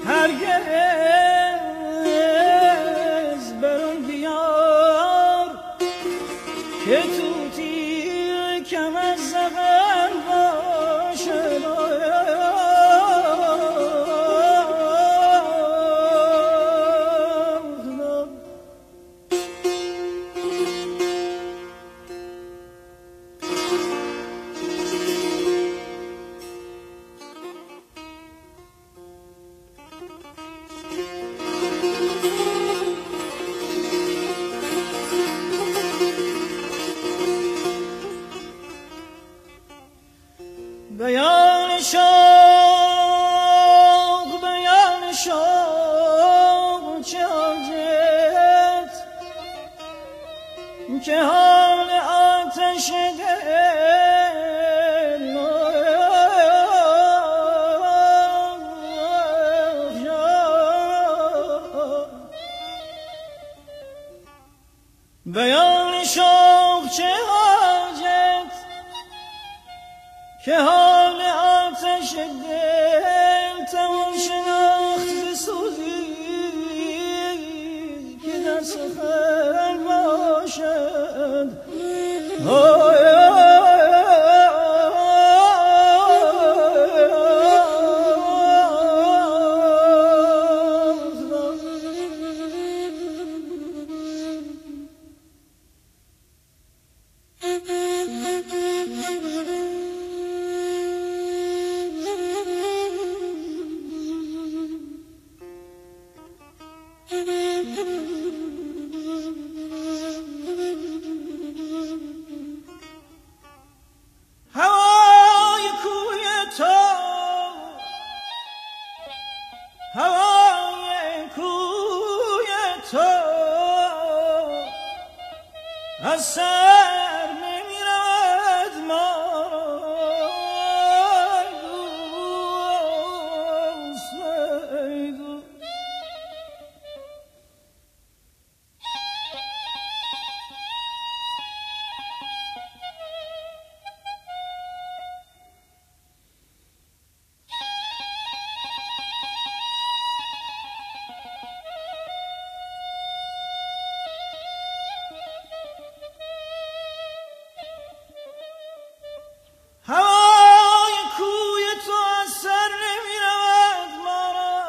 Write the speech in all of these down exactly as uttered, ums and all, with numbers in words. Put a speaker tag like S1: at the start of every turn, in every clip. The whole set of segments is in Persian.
S1: هرگز برون بیار که توتی کم از زغن باشد. بیان شوق بیان شوق چه حاجت که حال آتش دل بیان شوق چه حاجت که حال آتش دل توان شناخت ز سوزی که در سفر باشد. هوای کوی تو هوای کوی تو از سر نمی رود ما هوای کوی تو از سر نمی رود ما را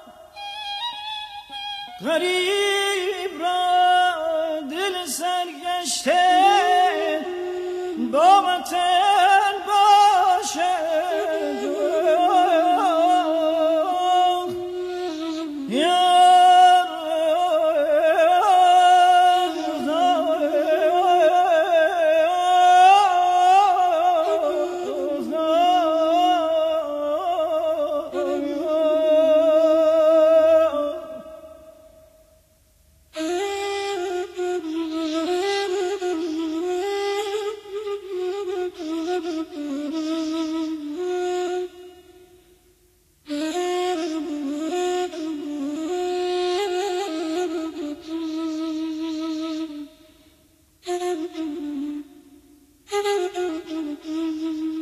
S1: غریب را دل سرگشته با وطن باشد. Mm-hmm.